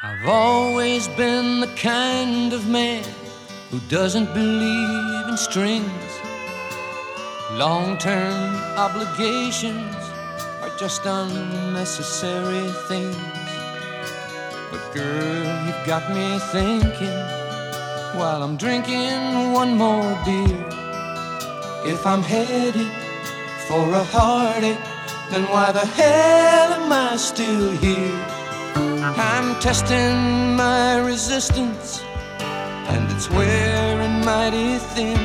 I've always been the kind of man who doesn't believe in strings. Long-term obligations are just unnecessary things. But girl, you've got me thinking while I'm drinking one more beer. If I'm headed for a heartache, then why the hell am I still here? I'm testing my resistance, and it's wearing mighty thin.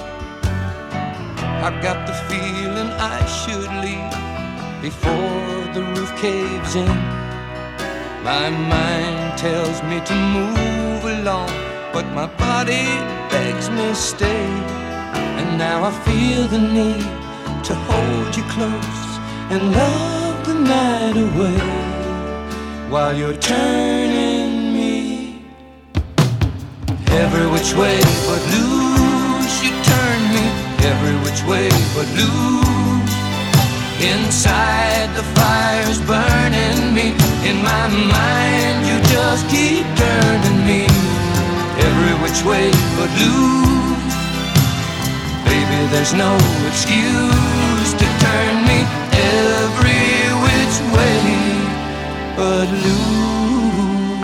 I've got the feeling I should leave before the roof caves in. My mind tells me to move along, but my body begs me stay. And now I feel the need to hold you close and love the night away, while you're turning me every which way but loose. You turn me every which way but loose. Inside the fire's burning me. In my mind you just keep turning me every which way but loose. Baby, there's no excuse to turn me every which way but loose.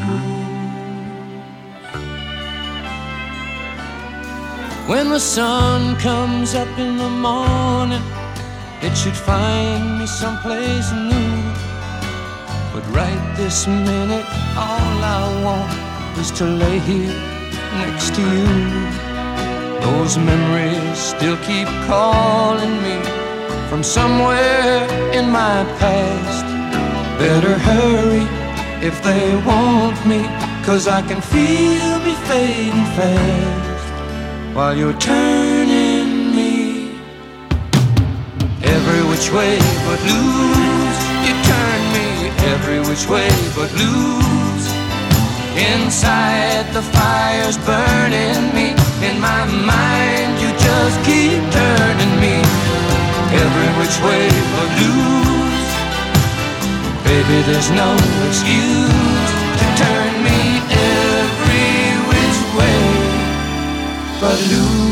When the sun comes up in the morning, it should find me someplace new. But right this minute, all I want is to lay here next to you. Those memories still keep calling me from somewhere in my past. Better hurry if they want me, 'cause I can feel me fading fast while you're turning me every which way but loose. You turn me every which way but loose. Inside the fire's burning me. In my mind you just keep turning me every which way but loose. Baby, there's no excuse to turn me every which way but loose.